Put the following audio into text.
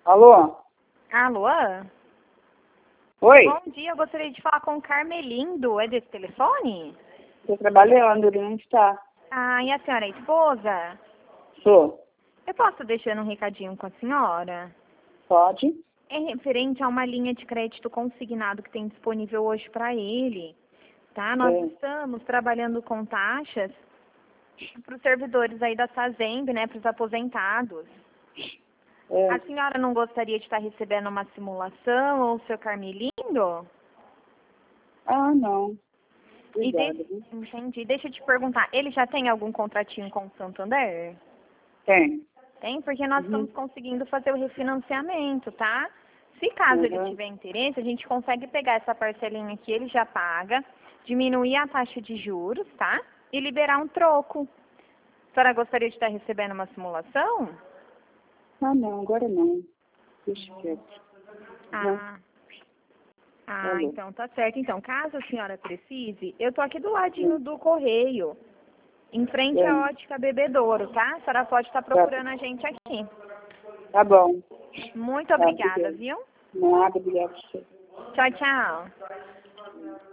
Alô? Alô? Oi? Bom dia, eu gostaria de falar com o Carmelindo. É desse telefone? Tô trabalhando, ele não está. Ah, e a senhora é esposa? Sou. Eu posso deixar um recadinho com a senhora? Pode? É referente a uma linha de crédito consignado que tem disponível hoje para ele, tá? Nós estamos trabalhando com taxas para os servidores aí da Sazemb, né, para os aposentados. A senhora não gostaria de estar recebendo uma simulação ou o seu Carmelindo? Ah, não. Obrigada. Entendi. Deixa eu te perguntar, ele já tem algum contratinho com o Santander? Tem. Tem, porque nós estamos conseguindo fazer o refinanciamento, tá? Se caso ele tiver interesse, a gente consegue pegar essa parcelinha que ele já paga, diminuir a taxa de juros, tá? E liberar um troco. A senhora gostaria de estar recebendo uma simulação? Ah, não, agora não. Deixa quieto. Então tá certo. Então, caso a senhora precise, eu tô aqui do ladinho do correio, em frente à ótica Bebedouro, tá? A senhora pode estar procurando a gente aqui. Tá bom. Muito obrigada, viu? Nada, obrigada. Tchau, tchau.